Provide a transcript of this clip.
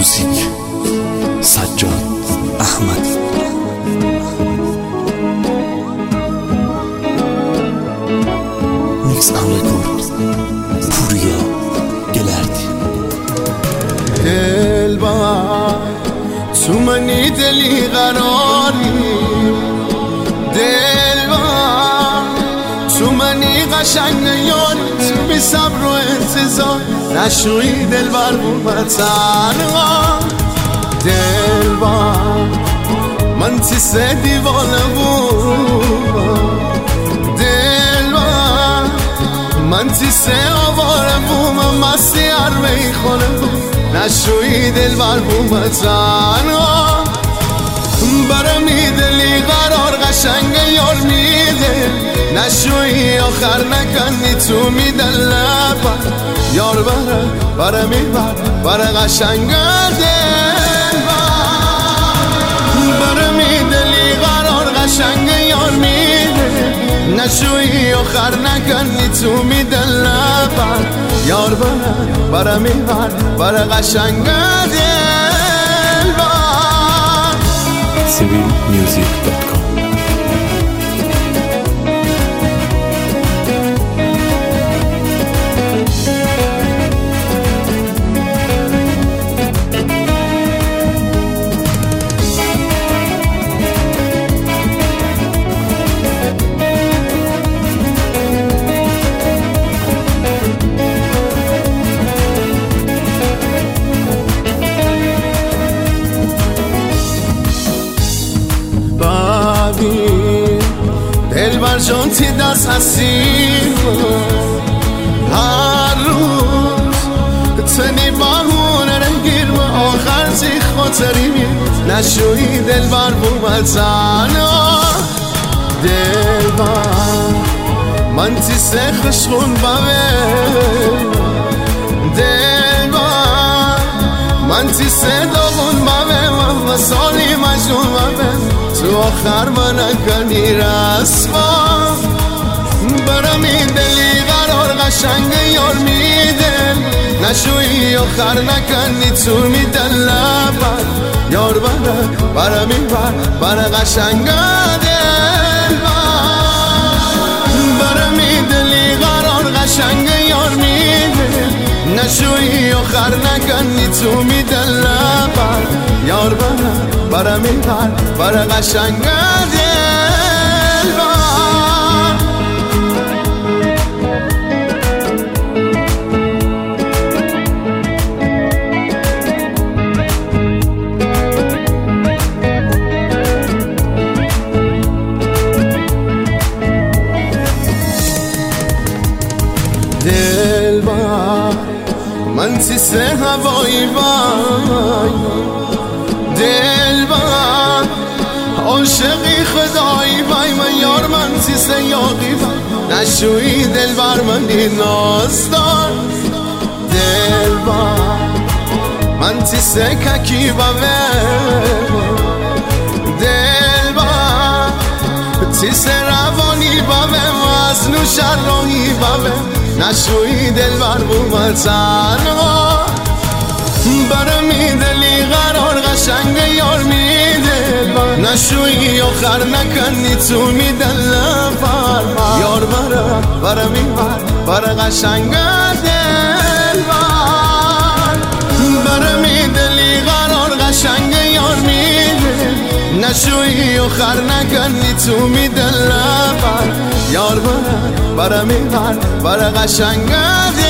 موزیک سجاد احمدی. میکس امرکورد پوریا گلردی. دلبر تو منی دلی قراری، دلبر تو منی قشنگ یاری، بی صبر و انتظار نشوی دلبر بود تنها. دلبر من تیسه دیوانه بود، دلبر من تیسه آواره بود، من مستی عربی خونه بود نشوی دلبر بود تنها. برمی دلی قرار قشنگ یار میده، نشوی آخر نکنی تو میده لبر یار برمی بر قشنگ دلبر. برمی دلی قرار قشنگ یار میده، نشوی آخر نکنی تو میده لبر یار برمی بر قشنگ دلبر. civilmusic.com. دلبر جان تی دست هستی هر روز تنی بهونه رنگیر و آخر تی خاطری می نشوی دلبر بود تنها. دلبر من تی سخش خون بمه، دلبر من تی صداغون بمه و سالی مجنون بمه تو آخر من نکنی رسوا. برمی دلی قرار قشنگ یار میده، نشوی آخر نکنی تو میده لبر یار برمی بر قشنگ دلبر. برمی دلی قرار قشنگ یار میده، نشوی آخر نکنی تو میده لبر یار برمی بر قشنگ دلبر. دلبر من تیسه هوایی وای، دلبر عاشقی خدایی وای، من یار من تیسه یاقی وای نشوی دلبر منی نازدار. دلبر من تیسه ککی بمه، دلبر تیسه روانی بمه و از نوشر راهی بمه نشوی دلبر بود تنها. برمی دلی قرار قشنگ یار میده، نشوی آخر نکنی تو میده لبر یار برمی بر قشنگ دلبر. برمی دلی قرار قشنگ یار میده، نشوی آخر نکنی تو میده لبر یار برمی بر قشنگ